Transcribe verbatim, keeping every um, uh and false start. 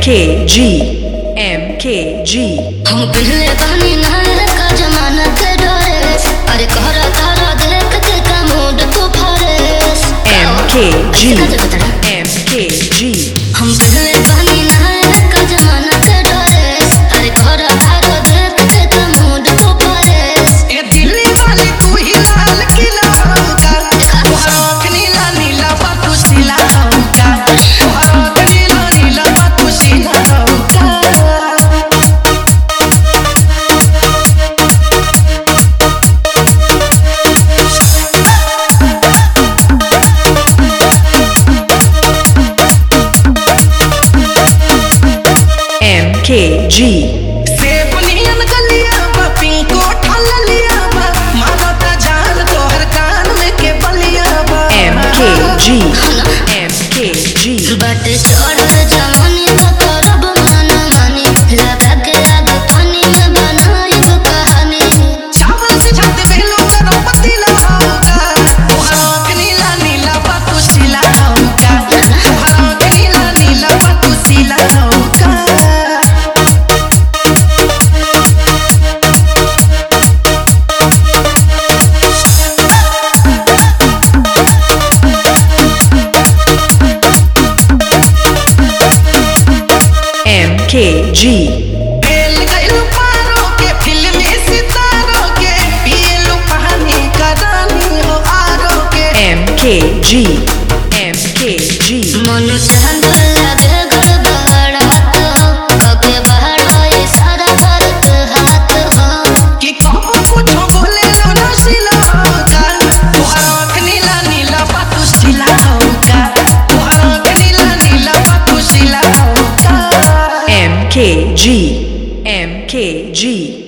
K G M K G हम पहले पानी नहाए का जमाना के डरे अरे कहरा तारा देख के का मूड तो फरेस M K G M K G हम पहले पानी नहाए का जमाना के डरे अरे कहरा तारा देख के का मूड तो फरेस ए दिल्ली वाली तू ही लाल किला होगा तोहरा नीला नीला बातू सिला होगा तोहरा नीला नीला बातू सिला होगा M K G सेवनियन गलिया बा पिंको ठललिया बा मानता जान तोहर कान में के बलिया बा M K G M K G बट चढ़ल जवानी का करब माना मानी लगा के आग पानी में बनाइब कहानी चावल से छाते बेलो गरम पतीला होगा तोहरा नीला नीला बातू सिला होगा तोहरा नीला नीला बातू सिला होगा M K G बेल गइल पारो के फिल्मी सितारों के पियलू पानी का रानी हो आरो के M K G M K G मन सहन लगे गड़बड़ा तो कके बहरा ये सारा करत हाथ हो कि कबो कुछो बोले लो ना सिला होगा तोहरा नीला नीला बातू सिला होगा तोहरा नीला नीला बातू सिला होगा M K G M K G